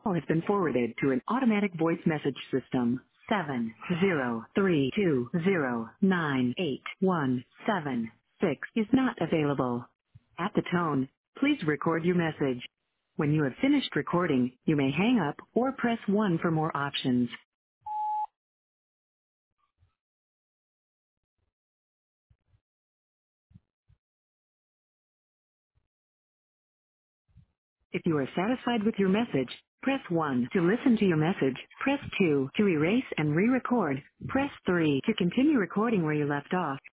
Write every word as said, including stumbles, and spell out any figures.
call has been forwarded to an automatic voice message system. Seven zero three two zero nine eight one seven six is not available. At the tone, please record your message. When you have finished recording, you may hang up or press one for more options. If you are satisfied with your message, press one to listen to your message. Press two to erase and re-record. Press three to continue recording where you left off.